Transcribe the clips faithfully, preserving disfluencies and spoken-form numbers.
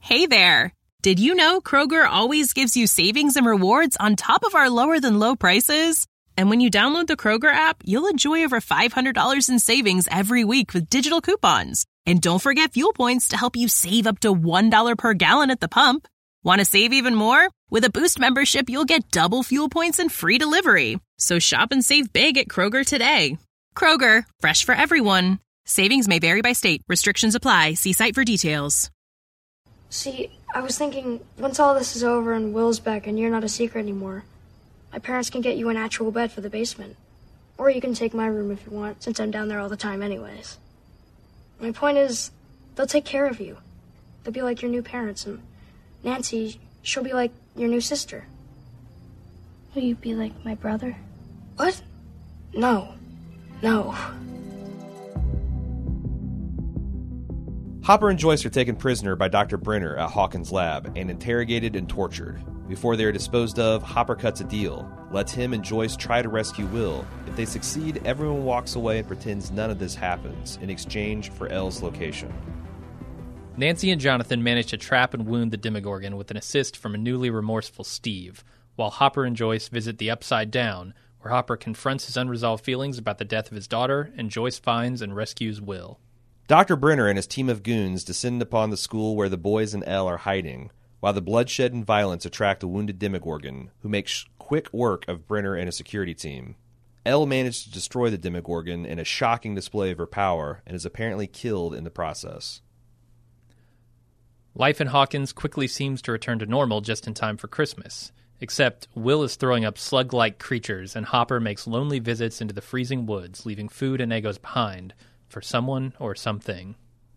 Hey there! Did you know Kroger always gives you savings and rewards on top of our lower-than-low prices? And when you download the Kroger app, you'll enjoy over five hundred dollars in savings every week with digital coupons. And don't forget fuel points to help you save up to one dollar per gallon at the pump. Want to save even more? With a Boost membership, you'll get double fuel points and free delivery. So shop and save big at Kroger today. Kroger, fresh for everyone. Savings may vary by state. Restrictions apply. See site for details. See, I was thinking, once all this is over and Will's back and you're not a secret anymore, my parents can get you an actual bed for the basement. Or you can take my room if you want, since I'm down there all the time anyways. My point is, they'll take care of you. They'll be like your new parents, and Nancy, she'll be like your new sister. Will you be like my brother? What? No. No. Hopper and Joyce are taken prisoner by Doctor Brenner at Hawkins' lab and interrogated and tortured. Before they are disposed of, Hopper cuts a deal, lets him and Joyce try to rescue Will. If they succeed, everyone walks away and pretends none of this happens, in exchange for Elle's location. Nancy and Jonathan manage to trap and wound the Demogorgon with an assist from a newly remorseful Steve, while Hopper and Joyce visit the Upside Down, where Hopper confronts his unresolved feelings about the death of his daughter, and Joyce finds and rescues Will. Doctor Brenner and his team of goons descend upon the school where the boys and Elle are hiding, while the bloodshed and violence attract a wounded Demogorgon, who makes quick work of Brenner and his security team. Elle manages to destroy the Demogorgon in a shocking display of her power, and is apparently killed in the process. Life in Hawkins quickly seems to return to normal just in time for Christmas, except Will is throwing up slug-like creatures, and Hopper makes lonely visits into the freezing woods, leaving food and Eggos behind, for someone or something.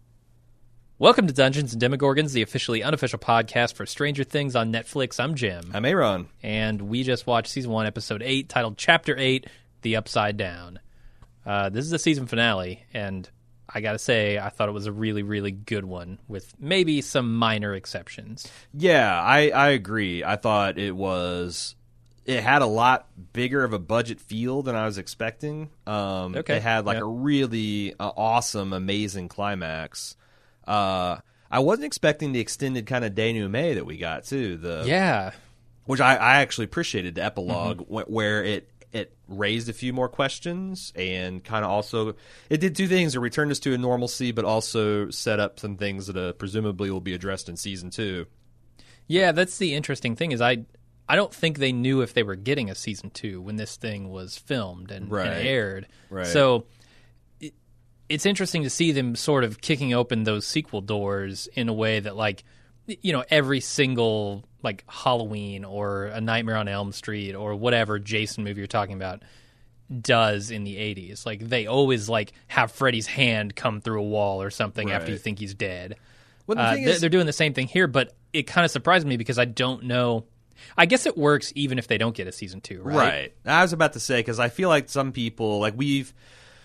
Welcome to Dungeons and Demogorgons, the officially unofficial podcast for Stranger Things on Netflix. I'm Jim. I'm Aaron. And we just watched Season one, Episode eight, titled Chapter eight, The Upside Down. Uh, this is the season finale, and I gotta say, I thought it was a really, really good one, with maybe some minor exceptions. Yeah, I, I agree. I thought it was... It had a lot bigger of a budget feel than I was expecting. Um, okay. It had like yeah. a really uh, awesome, amazing climax. Uh, I wasn't expecting the extended kind of denouement that we got too. The yeah, which I, I actually appreciated the epilogue mm-hmm. wh- where it it raised a few more questions and kind of also it did two things: it returned us to a normalcy, but also set up some things that uh, presumably will be addressed in season two. Yeah, that's the interesting thing is I. I don't think they knew if they were getting a season two when this thing was filmed and, right. and aired. Right. So it, it's interesting to see them sort of kicking open those sequel doors in a way that, like, you know, every single, like, Halloween or A Nightmare on Elm Street or whatever Jason movie you're talking about does in the eighties. Like, they always, like, have Freddy's hand come through a wall or something right. after you think he's dead. Well, the uh, thing they're, is... they're doing the same thing here, but it kind of surprised me because I don't know... I guess it works even if they don't get a season two, right? Right. I was about to say, because I feel like some people, like we've,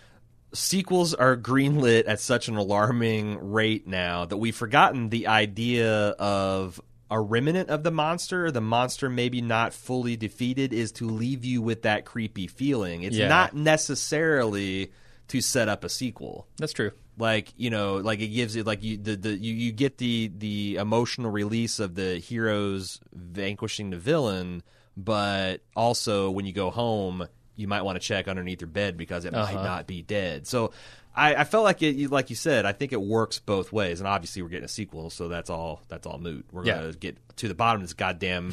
sequels are greenlit at such an alarming rate now that we've forgotten the idea of a remnant of the monster, the monster maybe not fully defeated, is to leave you with that creepy feeling. It's yeah. not necessarily to set up a sequel. That's true. Like, you know, like it gives it like you the, the you, you get the the emotional release of the heroes vanquishing the villain, but also when you go home, you might want to check underneath your bed because it uh-huh. might not be dead. So I, I felt like it, like you said, I think it works both ways, and obviously we're getting a sequel, so that's all that's all moot. We're yeah. gonna get to the bottom of this goddamn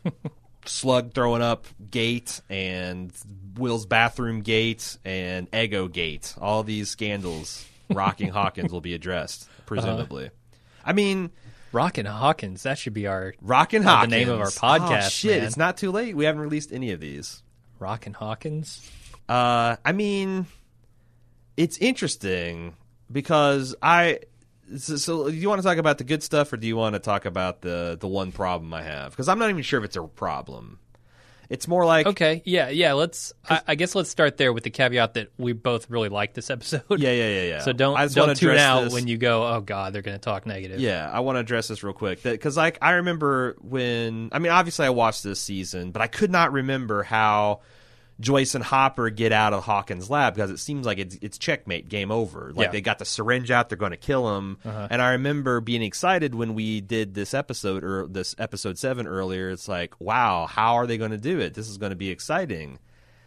slug throwing up gate and Will's bathroom gate and Eggo gate. All these scandals. Rocking Hawkins will be addressed, presumably. Uh-huh. I mean... Rockin' Hawkins, that should be our... Rockin' Hawkins. The name of our podcast, Oh, shit, man. It's not too late. We haven't released any of these. Rockin' Hawkins? Uh, I mean, it's interesting because I... So, so do you want to talk about the good stuff or do you want to talk about the, the one problem I have? Because I'm not even sure if it's a problem. It's more like... Okay, yeah, yeah, let's... I, I guess let's start there with the caveat that we both really like this episode. Yeah, yeah, yeah, yeah. So don't, I just don't want to tune address out this. when you go, oh, God, they're going to talk negative. Yeah, I want to address this real quick. Because, like, I remember when... I mean, obviously I watched this season, but I could not remember how Joyce and Hopper get out of Hawkins' lab because it seems like it's, it's checkmate, game over. Like Yeah. they got the syringe out, they're going to kill him. Uh-huh. And I remember being excited when we did this episode or this episode seven earlier. It's like, wow, how are they going to do it? This is going to be exciting.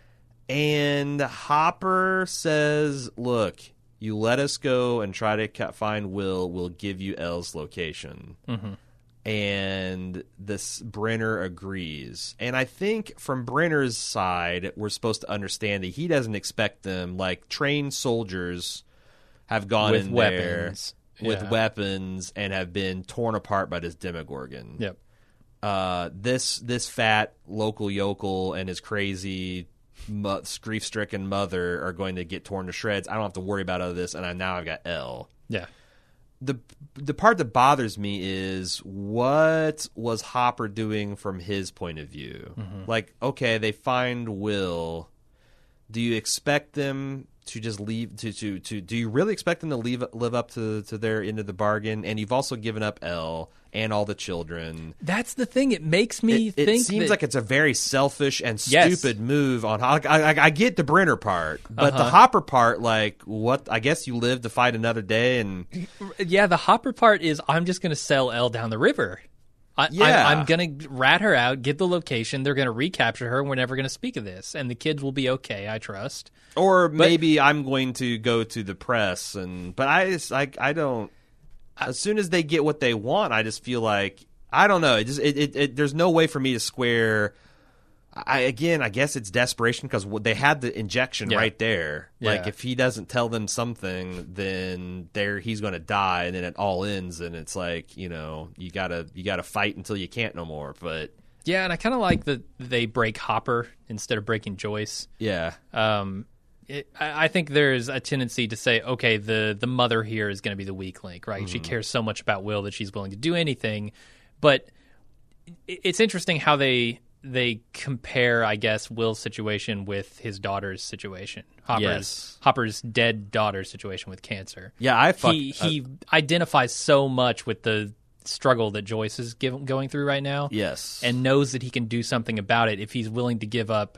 And Hopper says, look, you let us go and try to find Will. We'll give you Elle's location. Mm-hmm. And this Brenner agrees. And I think from Brenner's side, we're supposed to understand that he doesn't expect them, like trained soldiers have gone With in weapons. there with Yeah. weapons and have been torn apart by this Demogorgon. Yep. Uh, this this fat local yokel and his crazy mo- grief-stricken mother are going to get torn to shreds. I don't have to worry about all of this, and I now I've got Elle. Yeah. The the part that bothers me is what was Hopper doing from his point of view? Mm-hmm. Like, okay, they find Will. Do you expect them to just leave? To, to, to do you really expect them to leave live up to, to their end of the bargain? And you've also given up Elle and all the children. That's the thing. It makes me It, it think seems that, like it's a very selfish and Yes. stupid move on. I, I, I get the Brenner part, but the Uh-huh. Hopper part, like, what? I guess you live to fight another day, and yeah, the Hopper part is I'm just going to sell Elle down the river. I, Yeah. I'm, I'm going to rat her out, get the location. They're going to recapture her, and we're never going to speak of this. And the kids will be okay, I trust. or maybe I'm going to go to the press, and but I just like I don't. As soon as they get what they want, I just feel like I don't know. It just it, it, it there's no way for me to square. I again, I guess it's desperation because they had the injection Yeah. right there. Like Yeah. if he doesn't tell them something, then there he's going to die, and then it all ends. And it's like, you know, you gotta you gotta fight until you can't no more. But Yeah, and I kind of like that they break Hopper instead of breaking Joyce. yeah, Um, it, I I think there's a tendency to say, okay, the, the mother here is going to be the weak link, right? She cares so much about Will that she's willing to do anything. But it- it's interesting how they they compare, I guess, Will's situation with his daughter's situation. Hopper's, Yes. Hopper's dead daughter's situation with cancer. yeah. I fuck, He, he identifies so much with the struggle that Joyce is give, going through right now. uh, yes, And knows that he can do something about it if he's willing to give up,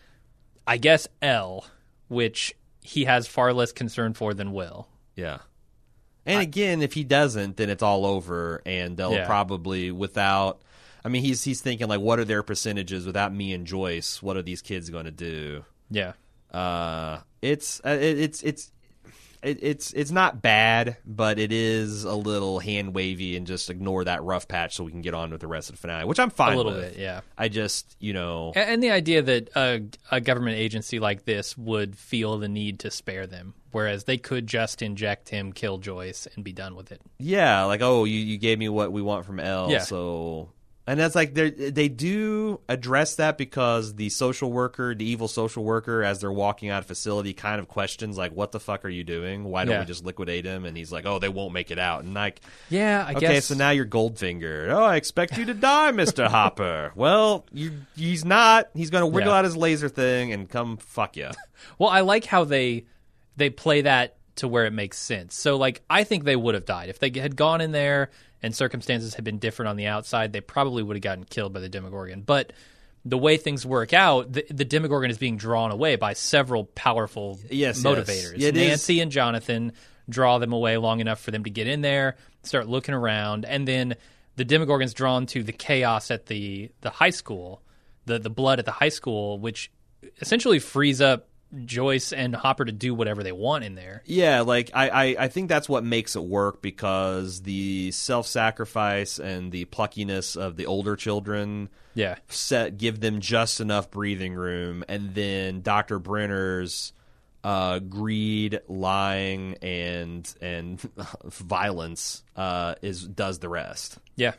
I guess, Elle, which he has far less concern for than Will. yeah. And again, if he doesn't, then it's all over, and they'll Yeah. probably without. I mean, he's he's thinking like, what are their percentages without me and Joyce? What are these kids going to do? Yeah. Uh, it's uh, it, it's it's it, it's it's not bad, but it is a little hand wavy, and just ignore that rough patch so we can get on with the rest of the finale, which I'm fine A little with. bit, yeah. I just you know A- And the idea that a, a government agency like this would feel the need to spare them, whereas they could just inject him, kill Joyce, and be done with it. yeah, like oh you you gave me what we want from Elle, Yeah. so. And that's like they they do address that because the social worker, the evil social worker, as they're walking out of facility, kind of questions like, "What the fuck are you doing? Why don't Yeah. we just liquidate him?" And he's like, "Oh, they won't make it out." And like, Yeah, I okay, guess. so now you're Goldfinger. Oh, I expect you to die, Mister Hopper. Well, you he's not. He's going to wiggle Yeah. out his laser thing and come fuck you. Well, I like how they they play that to where it makes sense. So, like, I think they would have died if they had gone in there and circumstances had been different on the outside. They probably would have gotten killed by the Demogorgon. But the way things work out, the, the Demogorgon is being drawn away by several powerful Yes, motivators. yes. It is- Nancy and Jonathan draw them away long enough for them to get in there, start looking around, and then the Demogorgon's drawn to the chaos at the the high school, the the blood at the high school, which essentially frees up Joyce and Hopper to do whatever they want in there. Yeah, like I, I, I think that's what makes it work because the self-sacrifice and the pluckiness of the older children Yeah. set give them just enough breathing room, and then Doctor Brenner's uh, greed, lying, and and violence uh, is does the rest. Yeah.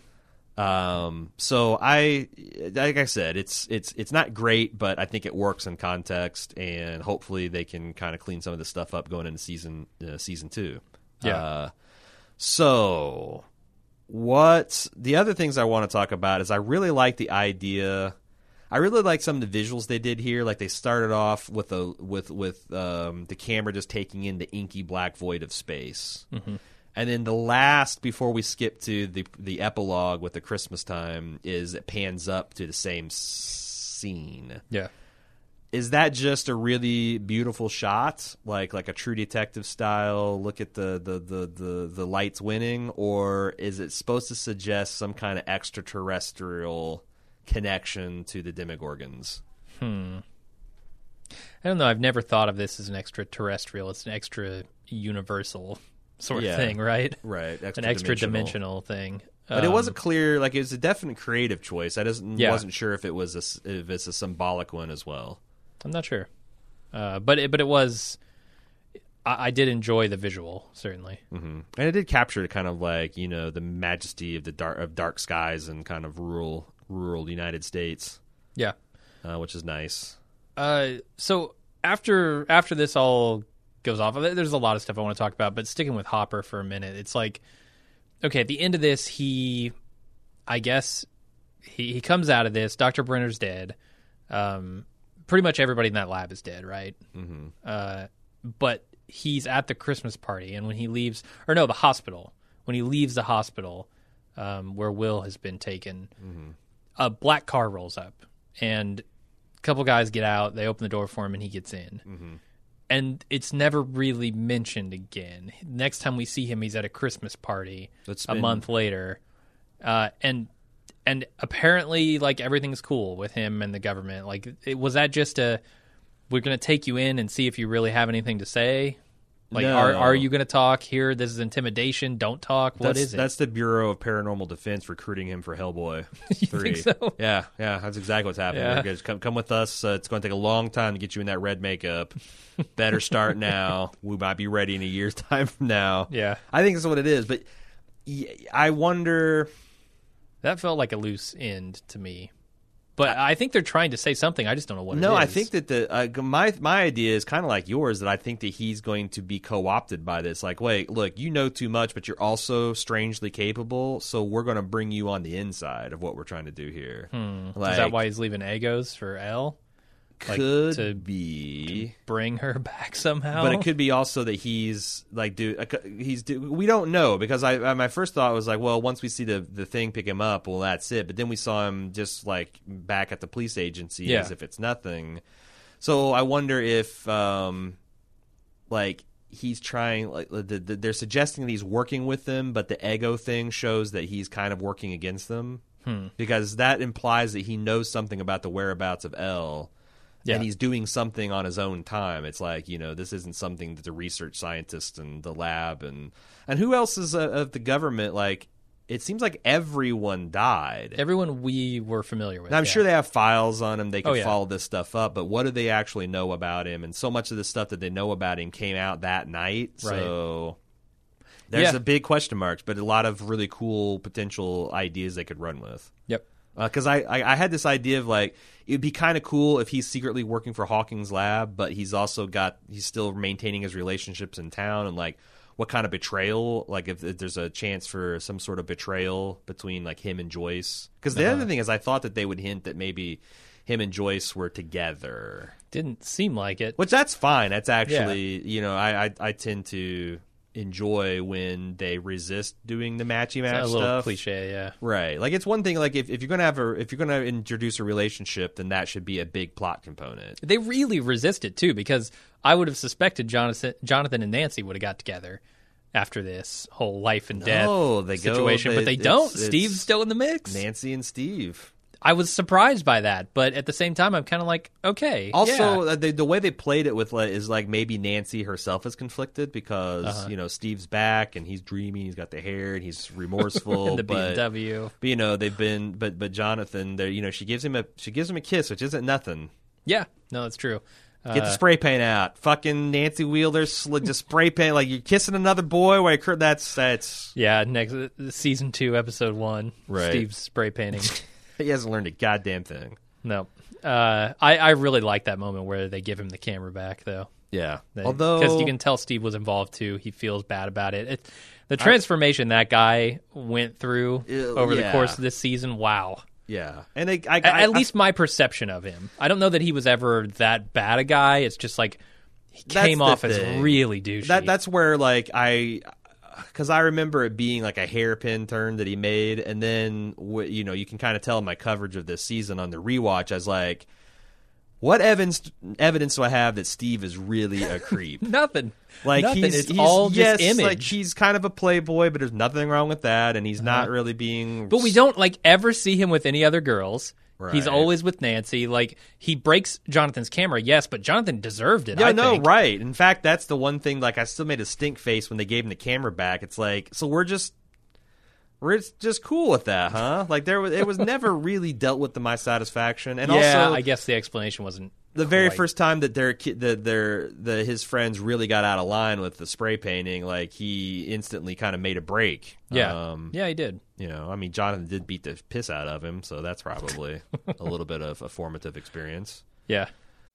Um, so I, like I said, it's it's it's not great, but I think it works in context, and hopefully they can kind of clean some of this stuff up going into season uh, season two. Yeah. Uh, so what the other things I want to talk about is I really like the idea. I really like some of the visuals they did here. Like they started off with a with with um, the camera just taking in the inky black void of space. Mm-hmm. And then the last, before we skip to the the epilogue with the Christmas time, is it pans up to the same scene. Yeah. is that just a really beautiful shot, like like a True Detective style? Look at the the the the, the lights winning, or is it supposed to suggest some kind of extraterrestrial connection to the Demogorgons? Hmm. I don't know. I've never thought of this as an extraterrestrial. It's an extra universal sort Yeah. of thing, right? Right, An extra dimensional thing. But it Um, wasn't clear. Like, it was a definite creative choice. I just Yeah. wasn't sure if it was a, s- if it's a symbolic one as well. I'm not sure. Uh, but it, but it was. I, I did enjoy the visual, certainly. hmm And it did capture kind of like, you know, the majesty of the dark of dark skies and kind of rural rural United States, Yeah. uh, which is nice. Uh, so after after this all goes off, there's a lot of stuff I want to talk about. But sticking with Hopper for a minute, it's like, okay, at the end of this, he, I guess, he he comes out of this. Doctor Brenner's dead. Um, pretty much everybody in that lab is dead, right? Mm-hmm. Uh, but he's at the Christmas party, and when he leaves, or no, the hospital. When he leaves the hospital, um, where Will has been taken, Mm-hmm. a black car rolls up, and a couple guys get out. They open the door for him, and he gets in. Mm-hmm. And it's never really mentioned again. Next time we see him, he's at a Christmas party It's a been- month later, uh, and and apparently, like, everything's cool with him and the government. Like, it, was that just a we're going to take you in and see if you really have anything to say? Like, No. are are you going to talk here? This is intimidation. Don't talk. What that's, is it? That's the Bureau of Paranormal Defense recruiting him for Hellboy You three. think so? Yeah, yeah, that's exactly what's happening. Yeah. They're gonna come, come with us. Uh, it's going to take a long time to get you in that red makeup. Better start now. We might be ready in a year's time from now. Yeah. I think that's what it is. But y- I wonder. That felt like a loose end to me. But I think they're trying to say something. I just don't know what it is. No, I think that the uh, my my idea is kind of like yours, that I think that he's going to be co-opted by this. Like, wait, look, you know too much, but you're also strangely capable, so we're going to bring you on the inside of what we're trying to do here. Hmm. Like, Is that why he's leaving Egos for Elle? Like, could to be, bring her back somehow? but it could be also that he's like, dude, he's do. We don't know, because I, I my first thought was like, well, once we see the the thing pick him up, well, that's it. But then we saw him just like back at the police agency Yeah. as if it's nothing. So I wonder if, um, like, he's trying, like, the, the, they're suggesting that he's working with them, but the ego thing shows that he's kind of working against them, Hmm. because that implies that he knows something about the whereabouts of Elle. Yeah. And he's doing something on his own time. It's like, you know, this isn't something that the research scientist and the lab and and who else is uh, of the government, like, it seems like everyone died. Everyone we were familiar with. Now, I'm yeah. sure they have files on him. They can Oh, yeah. follow this stuff up. But what do they actually know about him? And so much of the stuff that they know about him came out that night. Right. So there's Yeah. a big question marks, but a lot of really cool potential ideas they could run with. Yep. Because I, I, I had this idea of, like, it'd be kind of cool if he's secretly working for Hawking's lab, but he's also got, he's still maintaining his relationships in town, and, like, what kind of betrayal, like, if, if there's a chance for some sort of betrayal between, like, him and Joyce. Because the Uh-huh. other thing is, I thought that they would hint that maybe him and Joyce were together, Didn't seem like it. which that's fine. That's actually, you know, I, I I tend to enjoy when they resist doing the matchy It's match a little stuff. cliche, yeah. Right. Like, it's one thing, like, if, if you're gonna have a if you're gonna introduce a relationship, then that should be a big plot component. They really resist it too, because I would have suspected Jonathan, Jonathan and Nancy would have got together after this whole life and death No, they go- situation, they- but they it's- don't. it's Steve's still in the mix. Nancy and Steve. I was surprised by that, but at the same time, I'm kind of like, okay. Also, yeah. uh, the, the way they played it with, like, is like maybe Nancy herself is conflicted because Uh-huh. you know, Steve's back and he's dreamy, he's got the hair and he's remorseful. And the B M but, W. but, you know, they've been, but but Jonathan, there, you know, she gives him a she gives him a kiss, which isn't nothing. Yeah, no, that's true. Get the Uh, spray paint out. Fucking Nancy Wheeler, sl- just spray paint like you're kissing another boy. Where I, that's that's yeah, next uh, season two, episode one. Right. Steve's spray painting. he hasn't learned a goddamn thing. No, uh, I I really like that moment where they give him the camera back, though. Yeah, They- although because you can tell Steve was involved too. He feels bad about it. it the transformation that guy went through Ew, over the yeah. course of this season. Wow. yeah, and I, I, At, I, at least my perception of him. I don't know that he was ever that bad a guy. It's just like he That's came the off as thing. really douchey. That that's where, like, I, because I remember it being like a hairpin turn that he made, and then w- you know, you can kind of tell in my coverage of this season on the rewatch as like, what evidence evidence do I have that Steve is really a creep? Nothing. Like Nothing. he's, It's he's all just yes, image. like he's kind of a playboy, but there's nothing wrong with that, and he's uh-huh. not really being. But we don't like ever see him with any other girls. Right. He's always with Nancy. Like he breaks Jonathan's camera, yes, but Jonathan deserved it. Yeah, I no, think. right. In fact, that's the one thing. Like I still made a stink face when they gave him the camera back. It's like, so we're just. We're just cool with that, huh? Like there was, it was never really dealt with to my satisfaction, and yeah, also I guess the explanation wasn't the very quite. first time that their ki- the, their the his friends really got out of line with the spray painting. Like he instantly kind of made a break. Yeah, um, yeah, he did. You know, I mean, Jonathan did beat the piss out of him, so that's probably a little bit of a formative experience. Yeah.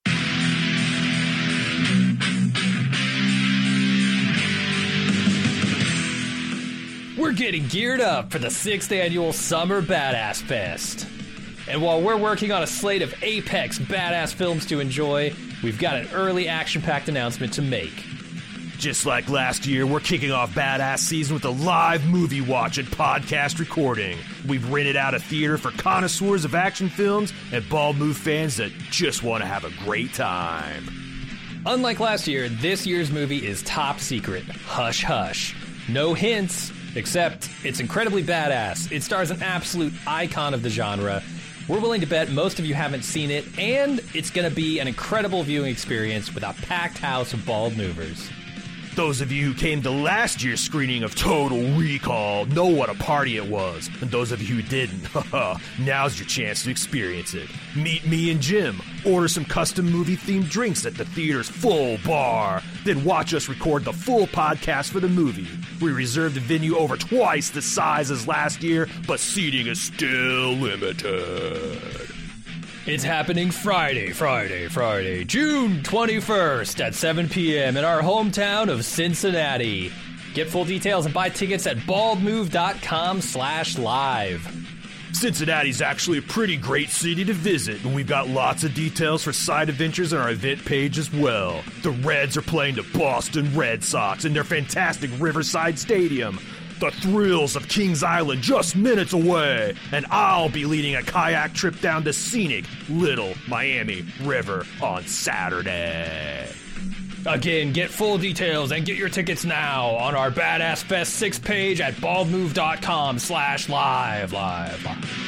We're getting geared up for the sixth annual Summer Badass Fest. And while we're working on a slate of apex badass films to enjoy, we've got an early action-packed announcement to make. Just like last year, we're kicking off Badass Season with a live movie watch and podcast recording. We've rented out a theater for connoisseurs of action films and Bald Move fans that just want to have a great time. Unlike last year, this year's movie is top secret. Hush hush. No hints. Except, it's incredibly badass. It stars an absolute icon of the genre. We're willing to bet most of you haven't seen it, and it's going to be an incredible viewing experience with a packed house of bald movers. Those of you who came to last year's screening of Total Recall know what a party it was. And those of you who didn't, now's your chance to experience it. Meet me and Jim, order some custom movie-themed drinks at the theater's full bar, then watch us record the full podcast for the movie. We reserved a venue over twice the size as last year, but seating is still limited. It's happening Friday, Friday, Friday, June twenty-first at seven p.m. in our hometown of Cincinnati. Get full details and buy tickets at baldmove.com slash live. Cincinnati's actually a pretty great city to visit, and we've got lots of details for side adventures on our event page as well. The Reds are playing the Boston Red Sox in their fantastic Riverside Stadium. The thrills of Kings Island just minutes away, and I'll be leading a kayak trip down to scenic Little Miami River on Saturday. Again, get full details and get your tickets now on our Badass Fest six page at baldmove.com slash live, live, live.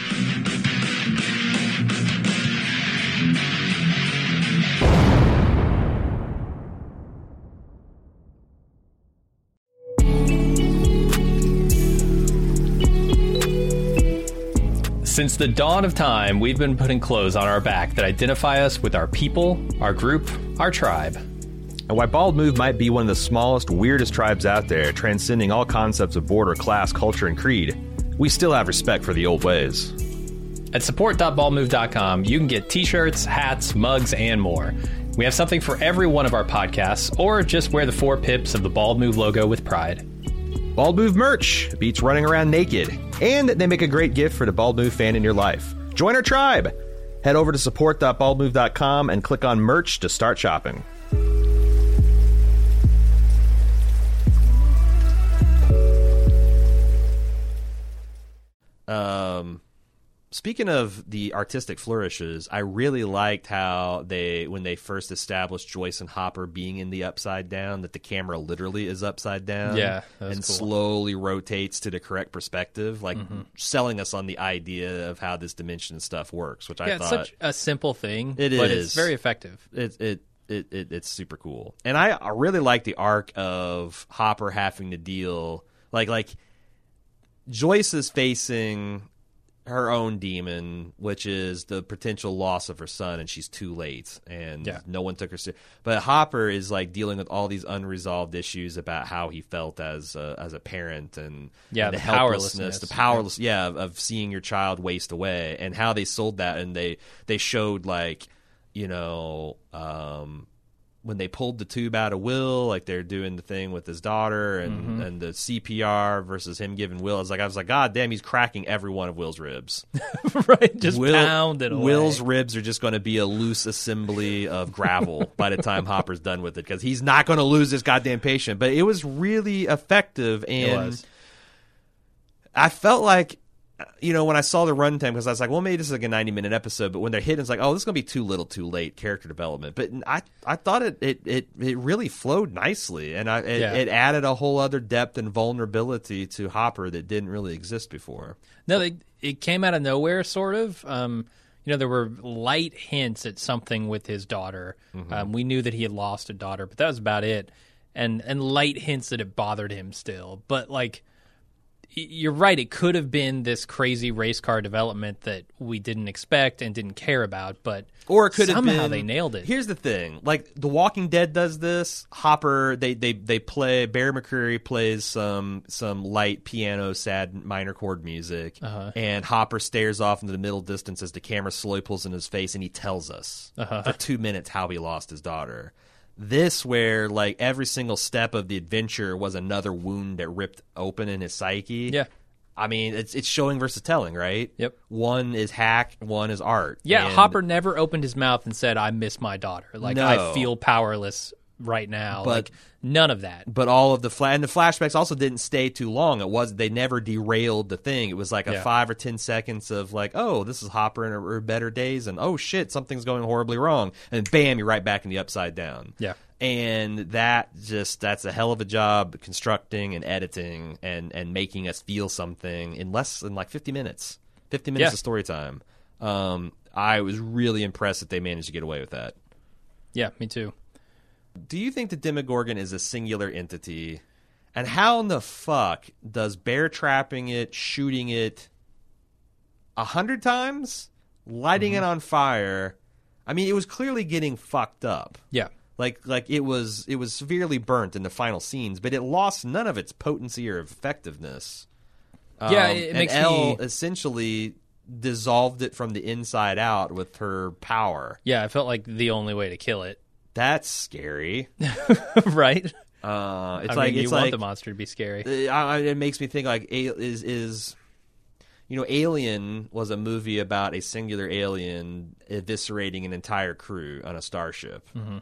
Since the dawn of time, we've been putting clothes on our back that identify us with our people, our group, our tribe. And while Bald Move might be one of the smallest, weirdest tribes out there, transcending all concepts of border, class, culture, and creed, we still have respect for the old ways. At support dot bald move dot com, you can get t-shirts, hats, mugs, and more. We have something for every one of our podcasts, or just wear the four pips of the Bald Move logo with pride. Bald Move merch beats running around naked, and they make a great gift for the Bald Move fan in your life. Join our tribe! Head over to support dot bald move dot com and click on merch to start shopping. Um, speaking of the artistic flourishes, I really liked how they, when they first established Joyce and Hopper being in the Upside Down, that the camera literally is upside down. Yeah, that's and cool. slowly rotates to the correct perspective, like mm-hmm. selling us on the idea of how this dimension stuff works, which yeah, I it's thought such a simple thing, it but is. It's very effective. It it. It, it, it's super cool. And I, I really like the arc of Hopper having to deal, like, like Joyce is facing her own demon, which is the potential loss of her son, and she's too late, and yeah. no one took her seriously. But Hopper is like dealing with all these unresolved issues about how he felt as a, as a parent, and, yeah, and the, the helplessness, powerlessness. the powerless, yeah, of, of seeing your child waste away, and how they sold that, and they they showed like. You know, um, when they pulled the tube out of Will, like they're doing the thing with his daughter, and, mm-hmm. and the C P R versus him giving Will. I was like, I was like, God damn, he's cracking every one of Will's ribs. Right, just Will, pound it away. Will's ribs are just going to be a loose assembly of gravel by the time Hopper's done with it, because he's not going to lose this goddamn patient. But it was really effective, and It was. I felt like you know, when I saw the runtime, because I was like, well, maybe this is like a ninety minute episode, but when they're hitting, it's like, oh, this is going to be too little, too late character development. But I, I thought it, it, it, it really flowed nicely, and I, it, Yeah. it added a whole other depth and vulnerability to Hopper that didn't really exist before. No, they, it came out of nowhere, sort of. Um, you know, there were light hints at something with his daughter. Mm-hmm. Um, we knew that he had lost a daughter, but that was about it. And and light hints that it bothered him still. But, like, y- you're right. It could have been this crazy race car development that we didn't expect and didn't care about. But Or it could have somehow been, they nailed it. Here's the thing: like The Walking Dead does this. Hopper, they they they play. Barry McCreary plays some some light piano, sad minor chord music, Uh-huh. and Hopper stares off into the middle distance as the camera slowly pulls in his face, and he tells us Uh-huh. for two minutes how he lost his daughter. This, where like every single step of the adventure was another wound that ripped open in his psyche. Yeah. I mean, it's it's showing versus telling, right? Yep. One is hack, one is art. Yeah, And- Hopper never opened his mouth and said, I miss my daughter. Like, No. I feel powerless right now. But- like, none of that. But all of the fla- and the flashbacks also didn't stay too long. It was they never derailed the thing. It was like a Yeah. five or ten seconds of like, oh, this is Hopper in her, her better days, and oh shit, something's going horribly wrong, and bam, you're right back in the upside down. Yeah. And that just that's a hell of a job constructing and editing and and making us feel something in less than like fifty minutes. Fifty minutes Yeah. of story time. Um, I was really impressed that they managed to get away with that. Yeah, me too. Do you think the Demogorgon is a singular entity? And how in the fuck does bear trapping it, shooting it a hundred times, lighting Mm-hmm. it on fire? I mean, it was clearly getting fucked up. Yeah. Like, like it was, it was severely burnt in the final scenes, but it lost none of its potency or effectiveness. Yeah, Um, it and makes Elle me- essentially dissolved it from the inside out with her power. Yeah, I felt like the only way to kill it. That's scary. Right? Uh, it's I like mean, you it's want like the monster to be scary. Uh, I, it makes me think like a- is is you know Alien was a movie about a singular alien eviscerating an entire crew on a starship. Mm-hmm.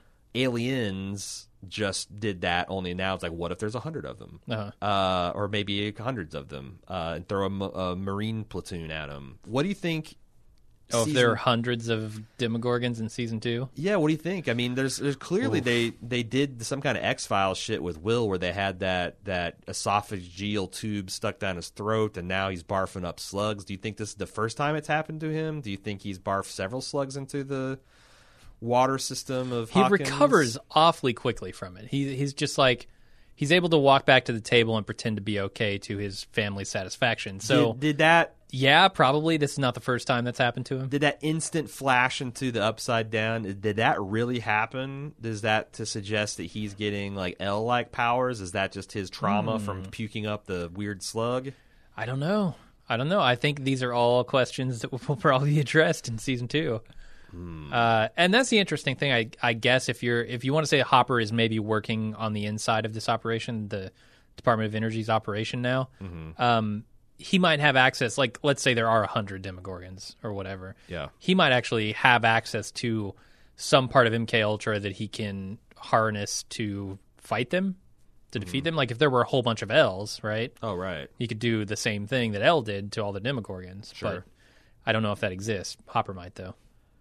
Aliens just did that, only now it's like, what if there's a hundred of them, Uh-huh. uh, or maybe hundreds of them, uh, and throw a, ma- a marine platoon at them. What do you think? Oh, if season- there are hundreds of Demogorgons in season two? Yeah, what do you think? I mean, there's, there's clearly they, they did some kind of X-Files shit with Will where they had that, that esophageal tube stuck down his throat and now he's barfing up slugs. Do you think this is the first time it's happened to him? Do you think he's barfed several slugs into the water system of He Hawkins? recovers awfully quickly from it. He, he's just like, he's able to walk back to the table and pretend to be okay to his family's satisfaction. So, Did, did that yeah, probably this is not the first time that's happened to him. did that instant flash into the upside down? Did that really happen? Is that to suggest that he's getting like L-like powers? Is that just his trauma from Hmm. puking up the weird slug? I don't know. I don't know. I think these are all questions that will probably be addressed in season two. Uh, and that's the interesting thing, I, I guess. If you're if you want to say Hopper is maybe working on the inside of this operation, the Department of Energy's operation now, um, he might have access. Like, let's say there are a hundred Demogorgons or whatever. Yeah. He might actually have access to some part of M K Ultra that he can harness to fight them, to defeat them. Like if there were a whole bunch of L's, right? Oh, right. He could do the same thing that L did to all the Demogorgons. Sure. But I don't know if that exists. Hopper might, though.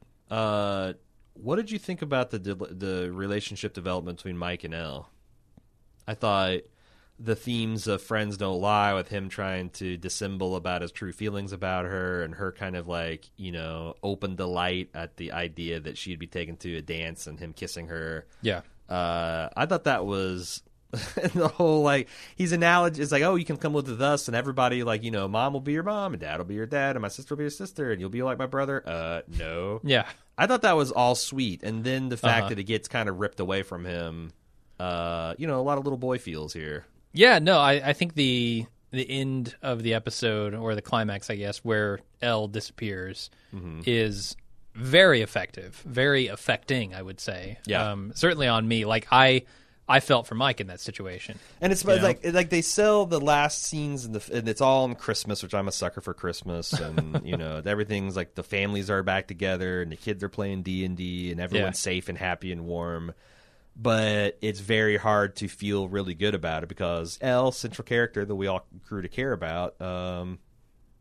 Uh, what did you think about the de- the relationship development between Mike and Elle? I thought the themes of Friends Don't Lie, with him trying to dissemble about his true feelings about her, and her kind of like, you know, open delight at the idea that she'd be taken to a dance and him kissing her. Yeah. Uh, I thought that was the whole like he's analogy. It's like, oh, you can come live with us, and everybody like, you know, mom will be your mom, and dad will be your dad, and my sister will be your sister, and you'll be like my brother. Uh, no. Yeah. I thought that was all sweet, and then the fact Uh-huh. that it gets kind of ripped away from him. Uh, you know, a lot of little boy feels here. Yeah, no, I, I think the the end of the episode, or the climax, I guess, where Elle disappears, Mm-hmm. is very effective, very affecting, I would say. Yeah. Um, certainly on me. Like, I I felt for Mike in that situation. And it's You know? like like they sell the last scenes, in the, and it's all on Christmas, which I'm a sucker for Christmas, and you know everything's like the families are back together, and the kids are playing D and D, and everyone's Yeah. safe and happy and warm. But it's very hard to feel really good about it because Elle, central character that we all grew to care about, um,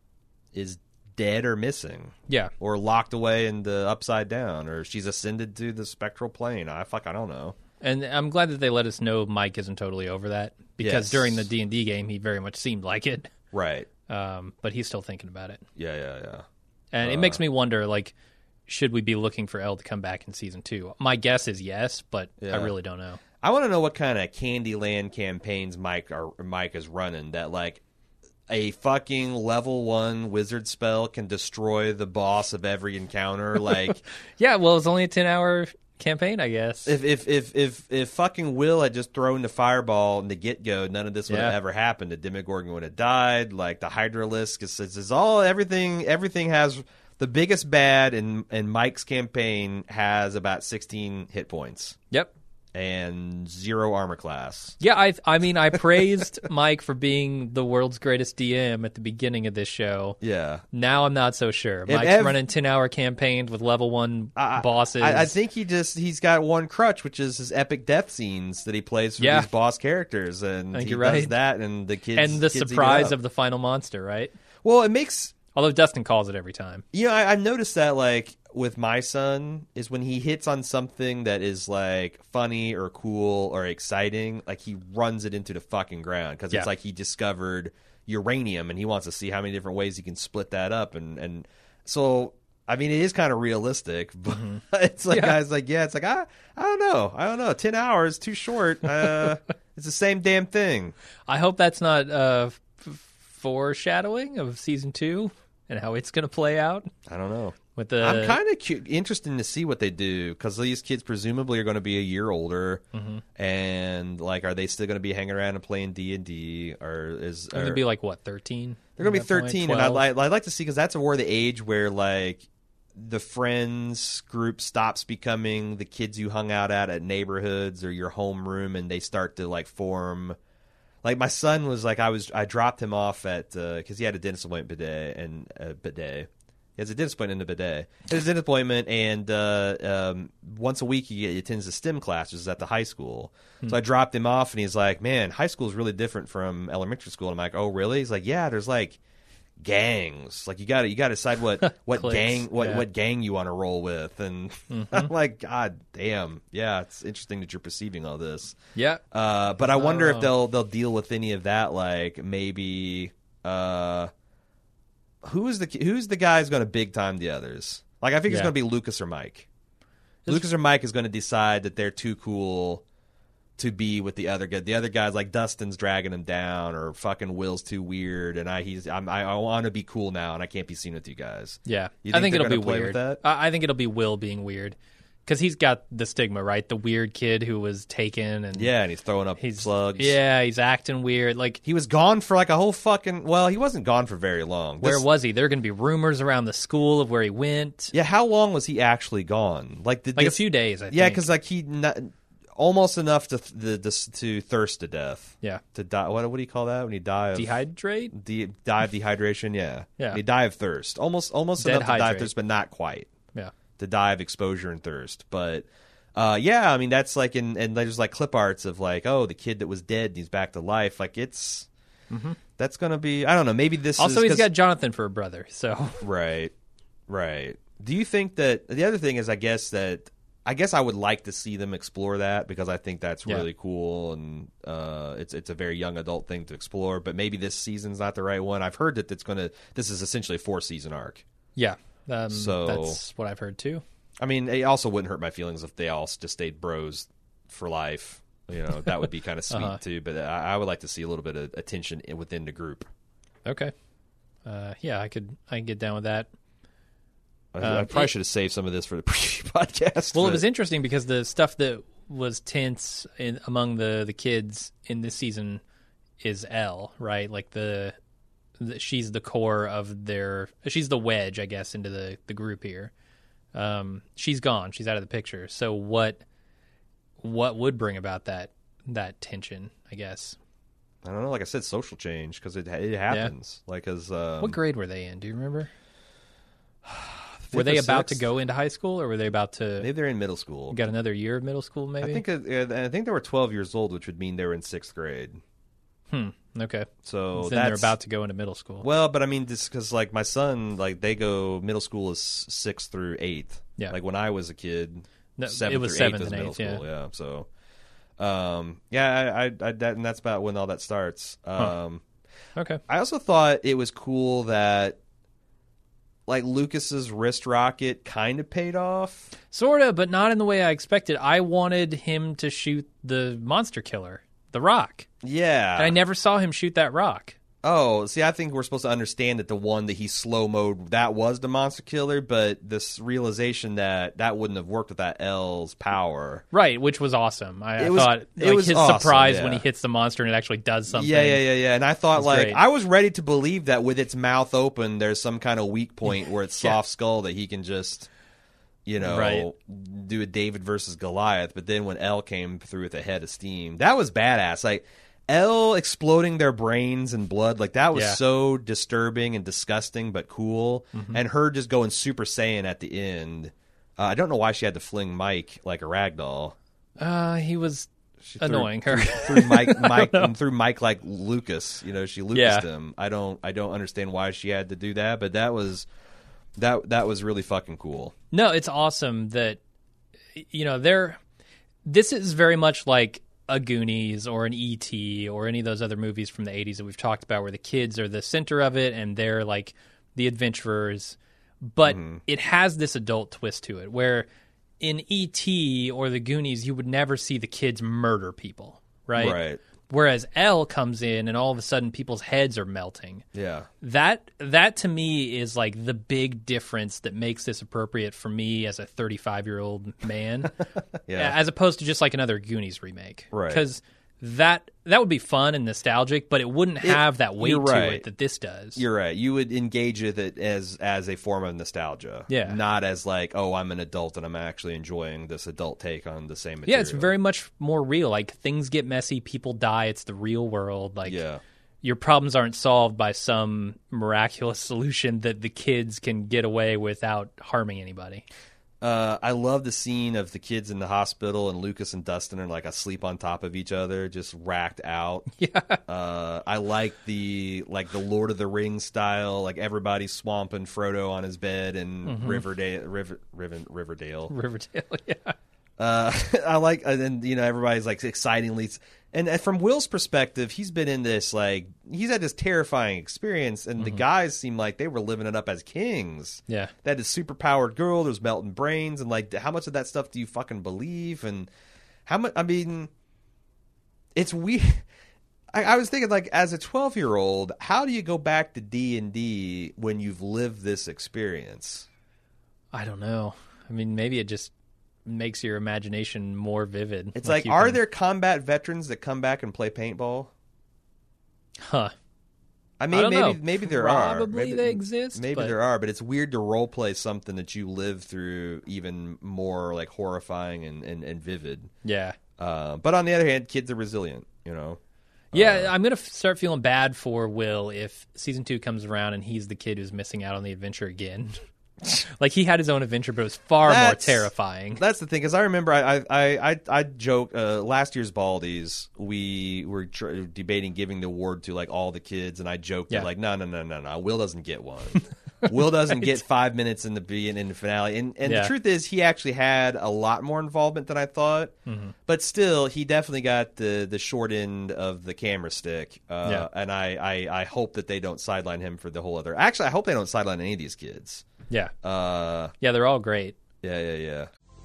is dead or missing. Yeah. Or locked away in the Upside Down, or she's ascended to the spectral plane. I fuck, I don't know. And I'm glad that they let us know Mike isn't totally over that, because Yes. during the D and D game, he very much seemed like it. Right. Um, but he's still thinking about it. Yeah, yeah, yeah. And it makes me wonder, like, should we be looking for Elle to come back in season two? My guess is yes, but Yeah. I really don't know. I want to know what kind of Candyland campaigns Mike are, Mike is running. That like a fucking level one wizard spell can destroy the boss of every encounter. Like Yeah, well, it's only a ten-hour campaign, I guess. if if if if if fucking Will had just thrown the fireball in the get go, none of this would have Yeah. ever happened. The Demogorgon would have died. Like the Hydralisk is, is, is all everything. Everything has the biggest bad in in Mike's campaign has about sixteen hit points Yep. and zero armor class. Yeah, I I mean, I praised Mike for being the world's greatest D M at the beginning of this show. Yeah. Now I'm not so sure. If Mike's ev- running ten-hour campaigns with level one I- bosses. I, I think he just he's got one crutch, which is his epic death scenes that he plays for Yeah. these boss characters, and I think he you're does right. that, and the kids and the kids eat it surprise up. of the final monster, right? well, it makes Although Dustin calls it every time. you know I, I've noticed that like with my son is when he hits on something that is like funny or cool or exciting, like he runs it into the fucking ground because Yeah. it's like he discovered uranium and he wants to see how many different ways he can split that up, and and so. I mean, it is kind of realistic, but it's like, Yeah. guys, like, yeah, it's like, I, I don't know. I don't know. ten hours, too short. Uh, it's the same damn thing. I hope that's not uh, f- foreshadowing of season two and how it's going to play out I don't know. with the. I'm kind of cu- interested to see what they do because these kids presumably are going to be a year older, and like, are they still going to be hanging around and playing D and D, or is They're going or- to be like what, thirteen? they're going to be At that point? thirteen, and I'd, twelve? li- I'd like to see because that's a war of the age where like the friends group stops becoming the kids you hung out at at neighborhoods or your homeroom, and they start to like form. Like my son was like I was I dropped him off at because he had a dentist appointment bidet and uh, bidet. He has a dentist appointment in the bidet. He has a dentist appointment, and uh, um, once a week he, he attends the STEM classes at the high school. So I dropped him off, and he's like, "Man, high school is really different from elementary school." And I'm like, "Oh, really?" He's like, "Yeah, there's like gangs. Like you got to you got to decide what what Cliques, gang what yeah. what gang you want to roll with." And I'm like, "God damn, yeah, it's interesting that you're perceiving all this." Yeah. Uh, but I wonder Oh. if they'll they'll deal with any of that. Like maybe uh, who's the who's the guy who's going to big time the others? Like I think it's Yeah. going to be Lucas or Mike. Lucas or Mike is going to decide that they're too cool to be with the other guy. The other guys like Dustin's dragging him down, or fucking Will's too weird, and I he's I'm, I I want to be cool now, and I can't be seen with you guys. Yeah, You I think think they're it'll be gonna play with weird. that? I I think it'll be Will being weird because he's got the stigma, right? The weird kid who was taken and Yeah, and he's throwing up he's slugs. Yeah, he's acting weird. Like, He was gone for like a whole fucking. Well, he wasn't gone for very long. where This- was he? There are going to be rumors around the school of where he went. Yeah, how long was he actually gone? Like, did Like this, a few days, I think. Yeah, because like he not, almost enough to the, the to thirst to death. Yeah. To die. What what do you call that when you die of Dehydrate? De, die of dehydration? Yeah. Yeah. You die of thirst. Almost almost Dead enough to die of hydrate. thirst, but not quite. Yeah. To die of exposure and thirst, but. Uh, yeah, I mean that's like in and there's like clip arts of like, oh, the kid that was dead and he's back to life. Like it's that's gonna be I don't know, maybe this Also, is he's 'cause- got Jonathan for a brother, so. Right, right. Do you think that the other thing is? I guess that I guess I would like to see them explore that because I think that's Yeah. really cool and uh, it's it's a very young adult thing to explore. But maybe this season's not the right one. I've heard that it's gonna. This is essentially a four season arc. Yeah. Um, So- that's what I've heard too. I mean, it also wouldn't hurt my feelings if they all just stayed bros for life. You know, that would be kind of sweet Uh-huh. too. But I, I would like to see a little bit of attention in- within the group. Okay. Uh, yeah, I could I can get down with that. I, Uh, I probably it- should have saved some of this for the preview podcast. Well, it but- was interesting because the stuff that was tense in among the, the kids in this season is Elle, right? Like the, the she's the core of their she's the wedge, I guess, into the, the group here. Um, she's gone. She's out of the picture. So what what would bring about that that tension, I guess? I don't know. Like I said, social change because it it happens. Like as um, What grade were they in? Do you remember? fifth Were they or about to sixth? go into high school, or were they about to Maybe they're in middle school. got another year of middle school? Maybe. I think uh, I think they were twelve years old, which would mean they were in sixth grade. Hmm. Okay. So then that's, they're about to go into middle school. Well, but I mean, just because like my son, like they go middle school is sixth through eighth. Yeah. Like when I was a kid, No, seventh it was through seventh eighth is and middle eighth, yeah. school. Yeah. So, um, yeah, I, I, I that, and that's about when all that starts. Um, huh. Okay. I also thought it was cool that like Lucas's wrist rocket kind of paid off. Sort of, but not in the way I expected. I wanted him to shoot the monster killer, the rock. Yeah. And I never saw him shoot that rock. Oh, see, I think we're supposed to understand that the one that he slow-moed, that was the monster killer, but this realization that that wouldn't have worked with that L's power. Right, which was awesome. I, I It was- thought it like, was his awesome, surprise yeah. when he hits the monster and it actually does something. Yeah, yeah, yeah, yeah. And I thought, That's like, great. I was ready to believe that with its mouth open, there's some kind of weak point where it's Yeah. soft skull that he can just, you know, Right. do a David versus Goliath. But then when L came through with a head of steam, that was badass. Like, L exploding their brains and blood, like that was Yeah. so disturbing and disgusting, but cool. Mm-hmm. And her just going Super Saiyan at the end. Uh, I don't know why she had to fling Mike like a ragdoll. Uh, he was She threw- annoying her. through Mike, Mike, and through Mike like Lucas. You know, she Lucased Yeah. him. I don't, I don't understand why she had to do that, but that was that that was really fucking cool. No, it's awesome that, you know, they're. This is very much like a Goonies or an E T or any of those other movies from the eighties that we've talked about where the kids are the center of it and they're like the adventurers. But Mm-hmm. it has this adult twist to it where in E T or the Goonies, you would never see the kids murder people, right? Right. Whereas L comes in and all of a sudden people's heads are melting. Yeah. That that to me is like the big difference that makes this appropriate for me as a thirty-five-year-old man, Yeah. as opposed to just like another Goonies remake. Right. Because that that would be fun and nostalgic, but it wouldn't have that weight you're to right. it that this does. You're right. You would engage with it as as a form of nostalgia. Yeah. Not as like, oh, I'm an adult and I'm actually enjoying this adult take on the same material. yeah, it's very much more real. Like things get messy, people die. It's the real world. Like Yeah. your problems aren't solved by some miraculous solution that the kids can get away without harming anybody. Uh, I love the scene of the kids in the hospital and Lucas and Dustin are like asleep on top of each other, just racked out. Yeah. Uh, I like the like the Lord of the Rings style, like everybody swamping Frodo on his bed in Mm-hmm. Riverdale, River, River, Riverdale. Riverdale, yeah. Uh, I like, and then you know everybody's like excitingly, and, and from Will's perspective, he's been in this like he's had this terrifying experience, and the guys seem like they were living it up as kings. Yeah. That is super powered girl. There's melting brains, and like how much of that stuff do you fucking believe? And how much? I mean, it's weird. I, I was thinking, like, as a twelve year old, how do you go back to D and D when you've lived this experience? I don't know. I mean, maybe it just makes your imagination more vivid. It's like, you are can- there combat veterans that come back and play paintball? Huh. I mean, I don't maybe know. maybe there are. Probably Maybe they exist, Maybe but- there are, but it's weird to role play something that you live through even more like horrifying and, and, and vivid. Yeah. Uh, but on the other hand, kids are resilient, you know. Yeah, I'm going to f- start feeling bad for Will if season two comes around and he's the kid who's missing out on the adventure again. Like, he had his own adventure, but it was far That's- more terrifying. That's the thing, because I remember I I I I joke uh, last year's Baldies we were tr- debating giving the award to like all the kids, and I joked Yeah. that, like no no no no no Will doesn't get one. Will doesn't get five minutes in the beginning in the finale, and and Yeah. the truth is he actually had a lot more involvement than I thought, Mm-hmm. but still he definitely got the the short end of the camera stick. Uh, Yeah. and I, I I hope that they don't sideline him for the whole other. Actually, I hope they don't sideline any of these kids. Yeah. Uh, Yeah, they're all great. yeah yeah yeah.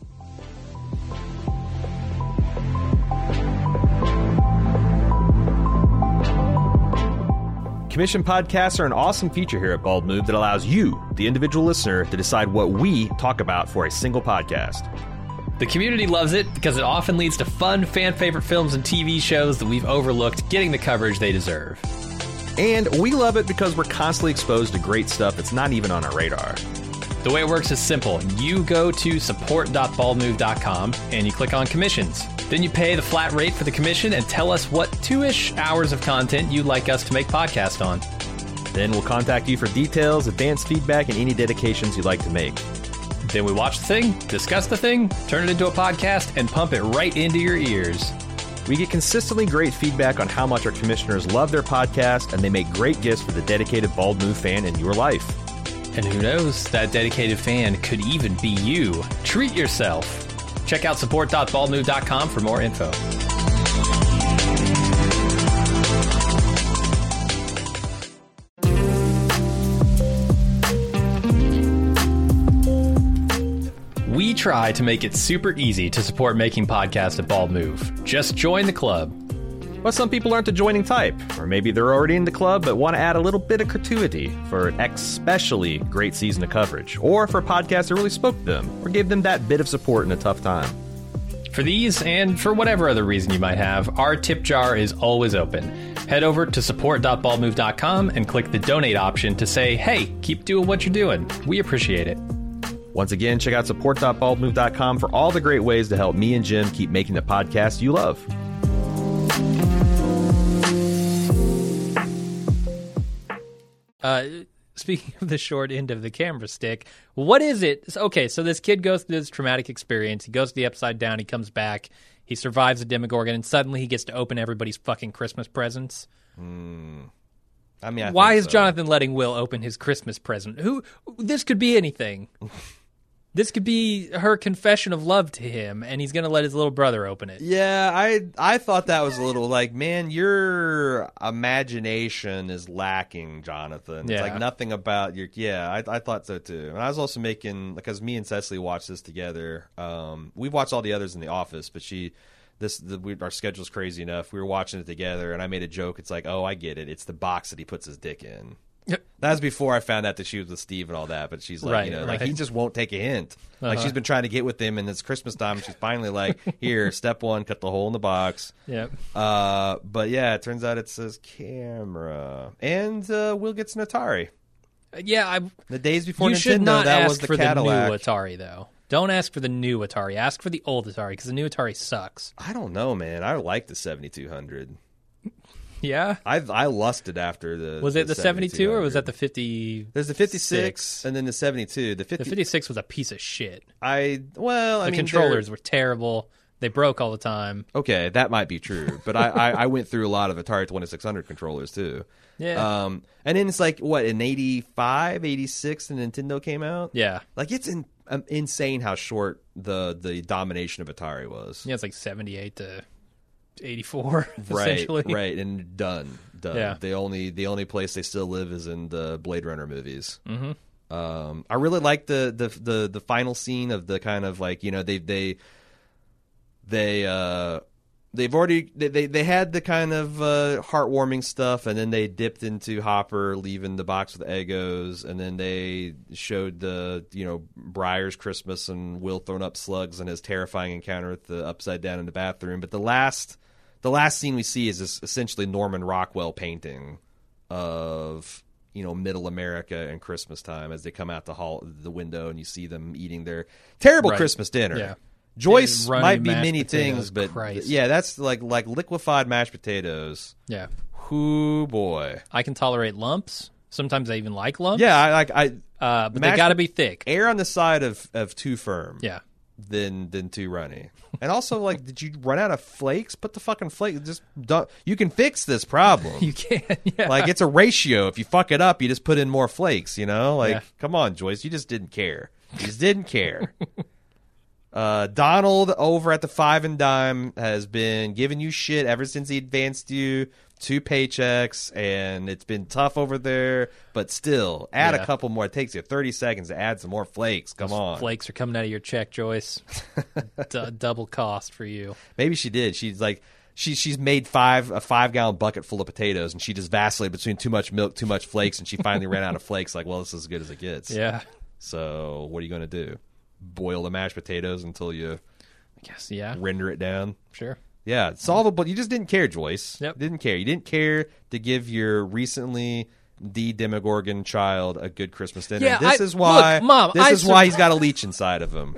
Commission podcasts are an awesome feature here at Bald Move that allows you, the individual listener, to decide what we talk about for a single podcast. The community loves it because it often leads to fun, fan-favorite films and T V shows that we've overlooked getting the coverage they deserve. And we love it because we're constantly exposed to great stuff that's not even on our radar. The way it works is simple. You go to support dot bald move dot com and you click on commissions. Then you pay the flat rate for the commission and tell us what two-ish hours of content you'd like us to make podcast on. Then we'll contact you for details, advanced feedback, and any dedications you'd like to make. Then we watch the thing, discuss the thing, turn it into a podcast, and pump it right into your ears. We get consistently great feedback on how much our commissioners love their podcast, and they make great gifts for the dedicated Bald Move fan in your life. And who knows, that dedicated fan could even be you. Treat yourself. Check out support dot bald move dot com for more info. We try to make it super easy to support making podcasts at Bald Move. Just join the club. But some people aren't the joining type, or maybe they're already in the club but want to add a little bit of gratuity for an especially great season of coverage, or for a podcast that really spoke to them, or gave them that bit of support in a tough time. For these, and for whatever other reason you might have, our tip jar is always open. Head over to support dot bald move dot com and click the donate option to say, hey, keep doing what you're doing. We appreciate it. Once again, check out support dot bald move dot com for all the great ways to help me and Jim keep making the podcast you love. Uh, speaking of the short end of the camera stick, what is it? So, okay, so this kid goes through this traumatic experience. He goes to the Upside Down. He comes back. He survives a Demogorgon, and suddenly he gets to open everybody's fucking Christmas presents. Mm. I mean, I Why think is so. Jonathan letting Will open his Christmas present? Who? This could be anything. This could be her confession of love to him, and he's going to let his little brother open it. Yeah, I I thought that was a little like, man, your imagination is lacking, Jonathan. Yeah. It's like nothing about your. Yeah, I, I thought so too. And I was also making, because me and Cecily watched this together. Um, we've watched all the others in the office, but she, this the, we, our schedule's crazy enough. We were watching it together, and I made a joke. It's like, oh, I get it. It's the box that he puts his dick in. Yep. That was before I found out that she was with Steve and all that, but she's like, Right, you know, right. like he just won't take a hint. Like Uh-huh. she's been trying to get with him, and it's Christmas time. And she's finally like, here, step one, cut the hole in the box. Yep. Uh, but yeah, it turns out it says camera, and uh, Will gets an Atari. Yeah, I. The days before You Nintendo, should not that ask was the for Cadillac. the new Atari, though. Don't ask for the new Atari. Ask for the old Atari, because the new Atari sucks. I don't know, man. I like the seventy-two hundred. Yeah? I I lusted after the. Was it the seventy-two or was that the fifty? There's the fifty-six and then the seventy-two. The fifty. The fifty-six was a piece of shit. I well, I The mean, controllers they're- were terrible. They broke all the time. Okay, that might be true, but I, I, I went through a lot of Atari twenty-six hundred controllers too. Yeah. Um, and then it's like what in eighty-five, eighty-six, the Nintendo came out. Yeah. Like it's in, um, insane how short the the domination of Atari was. Yeah, it's like seventy-eight to eighty-four, Right, essentially. right, and done, done. Yeah. The only the only place they still live is in the Blade Runner movies. Mm-hmm. Um, I really like the, the the the final scene of the kind of like, you know, they they they uh they've already they they, they had the kind of uh, heartwarming stuff, and then they dipped into Hopper leaving the box with Eggos, and then they showed the, you know, Briar's Christmas and Will throwing up slugs and his terrifying encounter with the Upside Down in the bathroom. But the last the last scene we see is this essentially Norman Rockwell painting of, you know, middle America and Christmas time as they come out the hall the window and you see them eating their terrible Right. Christmas dinner. Yeah. Joyce Runny might be mashed many potatoes, things, but Christ. yeah, that's like like liquefied mashed potatoes. Yeah. Whoo boy. I can tolerate lumps. Sometimes I even like lumps. Yeah, I like I Uh, but mashed- they got to be thick. err on the side of of too firm. Yeah. Than than too runny. And also, like, did you run out of flakes? Put the fucking flakes. Just don't. You can fix this problem. You can. Yeah. Like, it's a ratio. If you fuck it up, you just put in more flakes. You know, like, Yeah. come on, Joyce. You just didn't care. You just didn't care. Uh, Donald over at the Five and Dime has been giving you shit ever since he advanced you two paychecks, and it's been tough over there. But still, add Yeah. a couple more. It takes you thirty seconds to add some more flakes. Come on. Flakes are coming out of your check, Joyce. D- double cost for you. Maybe she did. She's like she she's made five a five gallon bucket full of potatoes, and she just vacillated between too much milk, too much flakes, and she finally ran out of flakes. Like, well, this is as good as it gets. Yeah. So what are you going to do? Boil the mashed potatoes until you I guess, yeah. render it down? Sure. Yeah, it's solvable. You just didn't care, Joyce. Yep. Didn't care. You didn't care to give your recently de-Demogorgon child a good Christmas dinner. Yeah, this I- is why. look, Mom, this I is sur- why he's got a leech inside of him.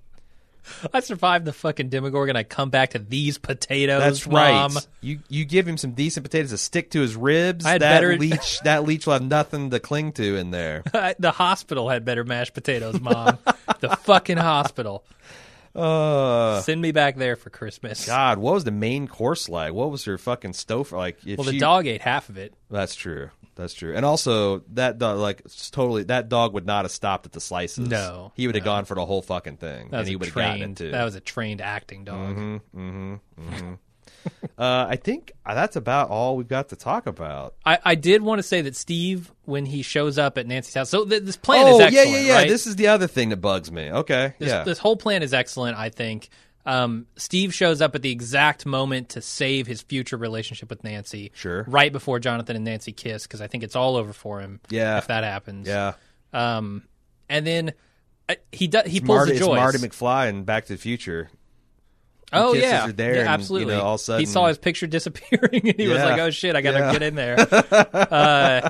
I survived the fucking Demogorgon. I come back to these potatoes, That's Mom. right. You you give him some decent potatoes to stick to his ribs. I had that better- leech that leech will have nothing to cling to in there. The hospital had better mashed potatoes, Mom. The fucking hospital. Uh, Send me back there for Christmas. God, what was the main course like? What was her fucking stove like? If well, the she, dog ate half of it. That's true. That's true. And also, that dog, like, it's totally, that dog would not have stopped at the slices. No, he would have no. gone for the whole fucking thing, That was and he a would have gotten it trained. too. That was a trained acting dog. Mm-hmm. Mm-hmm. Mm-hmm. uh, I think that's about all we've got to talk about. I, I did want to say that Steve, when he shows up at Nancy's house, so th- this plan oh, is excellent. yeah, yeah, yeah. Right? This is the other thing that bugs me. Okay, This, yeah. this whole plan is excellent, I think. Um, Steve shows up at the exact moment to save his future relationship with Nancy. Sure. Right before Jonathan and Nancy kiss, because I think it's all over for him. Yeah. If that happens. Yeah. Um, and then uh, he does. He It's pulls Marty, a it's Joyce. Marty McFly in Back to the Future. The oh kisses yeah, are there yeah, and, absolutely. you know, all of a sudden- he saw his picture disappearing, and he was Yeah. like, "Oh shit, I gotta Yeah. get in there." uh,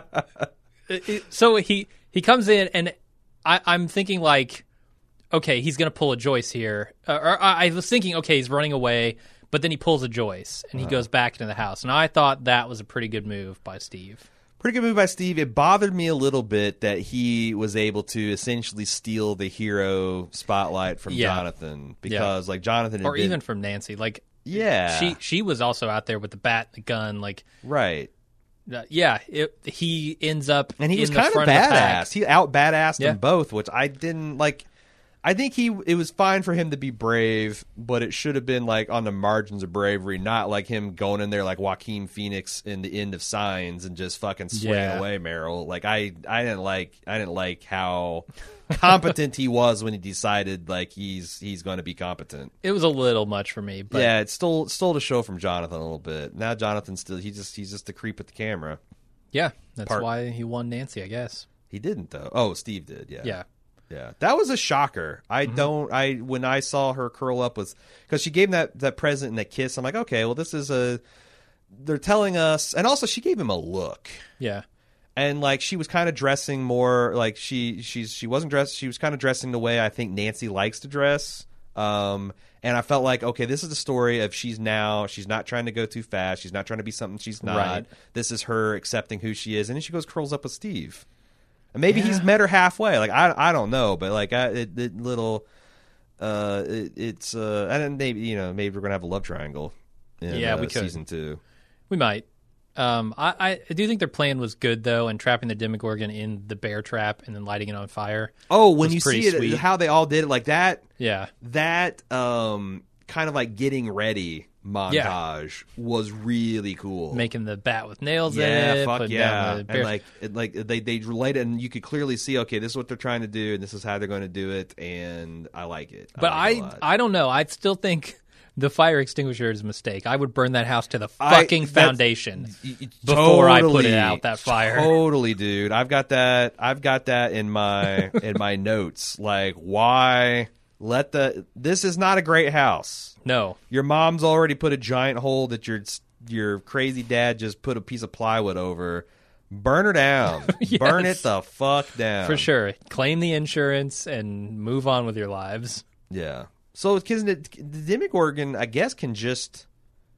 it- it- so he he comes in, and I, I'm thinking like, okay, he's gonna pull a Joyce here. Uh, or I I was thinking, okay, he's running away, but then he pulls a Joyce, and he goes back into the house. And I thought that was a pretty good move by Steve. Pretty good move by Steve. It bothered me a little bit that he was able to essentially steal the hero spotlight from Yeah. Jonathan because, like, Jonathan had Or been, even from Nancy, like yeah, she she was also out there with the bat, and the gun, like right. uh, yeah. It, he ends up And he in was the kind of front of the pack. badass. He out badassed Yeah. them both, which I didn't like. I think he it was fine for him to be brave, but it should have been like on the margins of bravery, not like him going in there like Joaquin Phoenix in the end of Signs and just fucking swinging Yeah. away Meryl. Like I, I didn't like I didn't like how competent he was when he decided like he's he's going to be competent. It was a little much for me, but yeah, it stole stole the show from Jonathan a little bit. Now Jonathan's still he just he's just the creep at the camera. yeah, that's Part- why he won Nancy, I guess. He didn't though. Oh, Steve did. Yeah. Yeah. Yeah, that was a shocker. I Mm-hmm. don't. I when I saw her curl up with because she gave him that that present and that kiss. I'm like, okay, well, this is a. They're telling us, and also she gave him a look, Yeah. and like she was kind of dressing more like she she's she wasn't dressed. She was kind of dressing the way I think Nancy likes to dress. Um, and I felt like, okay, this is the story of she's now she's not trying to go too fast. She's not trying to be something she's not. Right. This is her accepting who she is, and then she goes curls up with Steve. And maybe he's met her halfway. Like I, I don't know, but like I, it, it little, uh, it, it's uh, and then maybe you know maybe we're gonna have a love triangle. In, Yeah, uh, we could. season two. We might. Um, I, I do think their plan was good, though, and trapping the Demogorgon in the bear trap and then lighting it on fire. Oh, when was you pretty see it, sweet. how they all did it, like that, Yeah. that um, kind of like getting ready montage was really cool. Making the bat with nails yeah, in it. fuck putting yeah, down the bear. and like, it, like they they relate it, and you could clearly see, okay, this is what they're trying to do, and this is how they're going to do it, and I like it. but I, like it a I, lot. I don't know. I still think the fire extinguisher is a mistake. I would burn that house to the I- fucking that's- foundation Y- y- before I put it totally, out, that fire. Totally, dude. I've got that. I've got that in my in my notes. Like, why let the? This is not a great house. No. Your mom's already put a giant hole that your your crazy dad just put a piece of plywood over. Burn her down. Yes. Burn it the fuck down. For sure. Claim the insurance and move on with your lives. Yeah. So, because the Demogorgon, I guess, can just.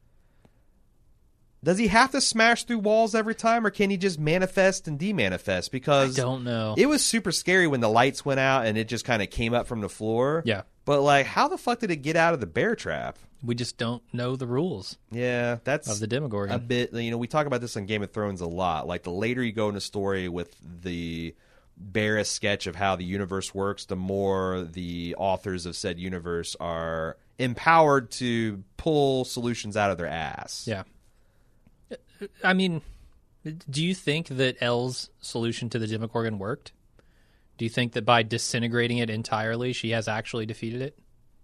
Does he have to smash through walls every time, or can he just manifest and demanifest? I Because don't know. it was super scary when the lights went out and it just kind of came up from the floor. Yeah. But, like, how the fuck did it get out of the bear trap? We just don't know the rules Yeah, that's of the Demogorgon. a bit. You know, we talk about this on Game of Thrones a lot. Like, the later you go in the story with the barest sketch of how the universe works, the more the authors of said universe are empowered to pull solutions out of their ass. Yeah. I mean, do you think that Elle's solution to the Demogorgon worked? Do you think that by disintegrating it entirely, she has actually defeated it?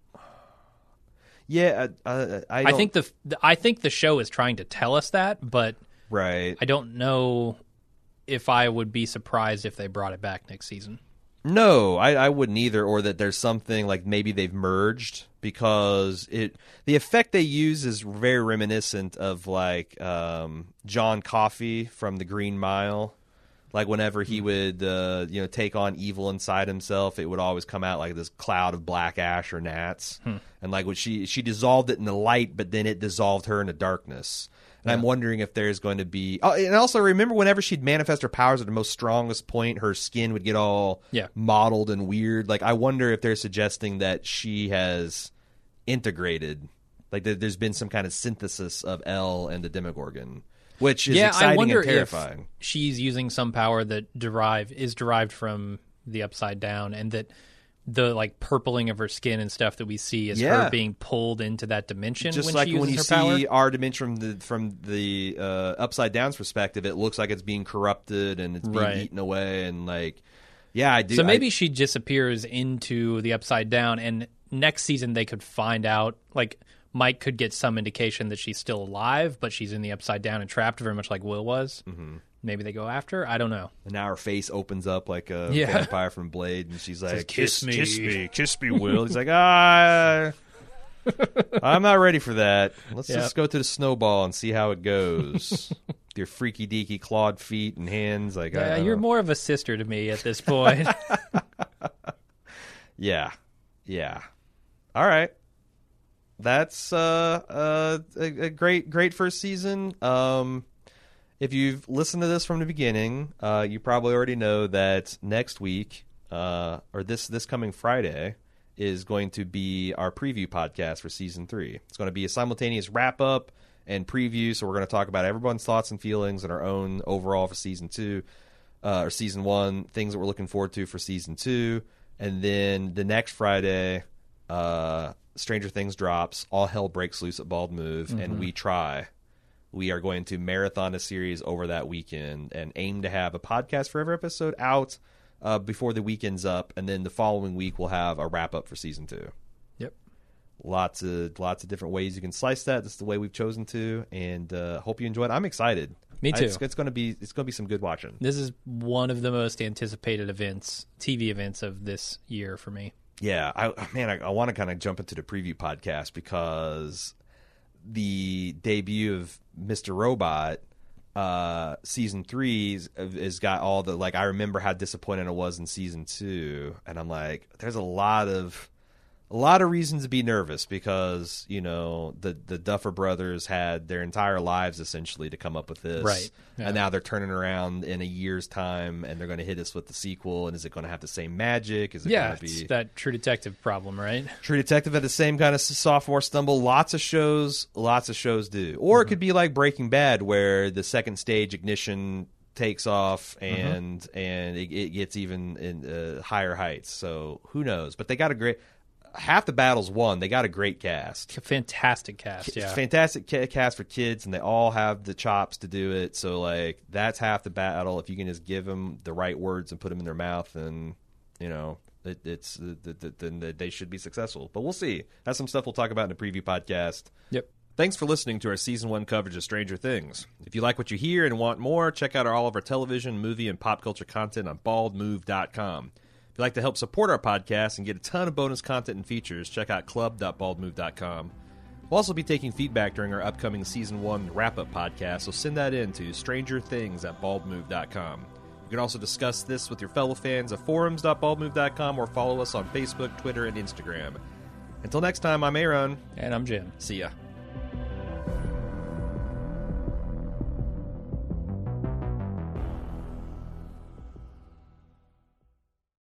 Yeah, uh, uh, I, I don't- think the I think the show is trying to tell us that, but right. I don't know if I would be surprised if they brought it back next season. No, I, I wouldn't either. Or that there's something like maybe they've merged, because it the effect they use is very reminiscent of like um, John Coffey from The Green Mile. Like whenever he would, uh, you know, take on evil inside himself, it would always come out like this cloud of black ash or gnats. Hmm. And like when she she dissolved it in the light, but then it dissolved her in the darkness. And yeah. I'm wondering if there's going to be. Oh, and also remember whenever she'd manifest her powers at the most strongest point, her skin would get all yeah. mottled and weird. Like I wonder if they're suggesting that she has integrated, like that there's been some kind of synthesis of Elle and the Demogorgon. Which is yeah, exciting I wonder and terrifying. If she's using some power that derive is derived from the Upside Down, and that the like purpling of her skin and stuff that we see is yeah. her being pulled into that dimension. Just when like she uses when you her see power. our dimension from the from the uh, Upside Down's perspective, it looks like it's being corrupted and it's being right. eaten away, and like, yeah, I do. So maybe I, she disappears into the Upside Down, and next season they could find out like. Mike could get some indication that she's still alive, but she's in the Upside Down and trapped, very much like Will was. Mm-hmm. Maybe they go after her. I don't know. And now her face opens up like a yeah. vampire from Blade, and she's like, Says, kiss, kiss, me. kiss me, kiss me, Will. He's like, ah, I'm not ready for that. Let's yep. just go to the snowball and see how it goes. Your freaky deaky clawed feet and hands. Like, yeah, I you're know. more of a sister to me at this point. yeah, yeah. All right. That's uh, uh, a, a great, great first season. Um, if you've listened to this from the beginning, uh, you probably already know that next week, uh, or this this coming Friday, is going to be our preview podcast for season three. It's going to be a simultaneous wrap up and preview. So we're going to talk about everyone's thoughts and feelings and our own overall for season two, uh, or season one, things that we're looking forward to for season two, and then the next Friday. Uh, Stranger Things drops, all hell breaks loose at Bald Move, mm-hmm. and we try. We are going to marathon a series over that weekend and aim to have a podcast for every episode out uh, before the weekend's up, and then the following week we'll have a wrap-up for season two. Yep. Lots of lots of different ways you can slice that. This is the way we've chosen to, and uh, hope you enjoyed. I'm excited. Me too. I, it's, it's going to be it's going to be some good watching. This is one of the most anticipated events, T V events of this year for me. Yeah, I man, I, I want to kind of jump into the preview podcast because the debut of Mister Robot uh, season three has got all the like. I remember how disappointed I was in season two, and I'm like, there's a lot of a lot of reasons to be nervous because you know the the Duffer Brothers had their entire lives essentially to come up with this, right? Yeah. And now they're turning around in a year's time, and they're going to hit us with the sequel. And is it going to have the same magic? Is it yeah, going to be it's that True Detective problem, right? True Detective had the same kind of sophomore stumble. Lots of shows, lots of shows do. Or mm-hmm. it could be like Breaking Bad, where the second stage ignition takes off and mm-hmm. and it, it gets even in uh, higher heights. So who knows? But they got a great. Half the battles won. They got a great cast. A fantastic cast, yeah. Fantastic ca- cast for kids, and they all have the chops to do it. So, like, that's half the battle. If you can just give them the right words and put them in their mouth, and, you know, it, it's then they should be successful. But we'll see. That's some stuff we'll talk about in the preview podcast. Yep. Thanks for listening to our Season one coverage of Stranger Things. If you like what you hear and want more, check out all of our television, movie, and pop culture content on bald move dot com. If you'd like to help support our podcast and get a ton of bonus content and features, check out club dot bald move dot com. We'll also be taking feedback during our upcoming Season one wrap-up podcast, so send that in to stranger things at bald move dot com. You can also discuss this with your fellow fans at forums dot bald move dot com or follow us on Facebook, Twitter, and Instagram. Until next time, I'm Aaron. And I'm Jim. See ya.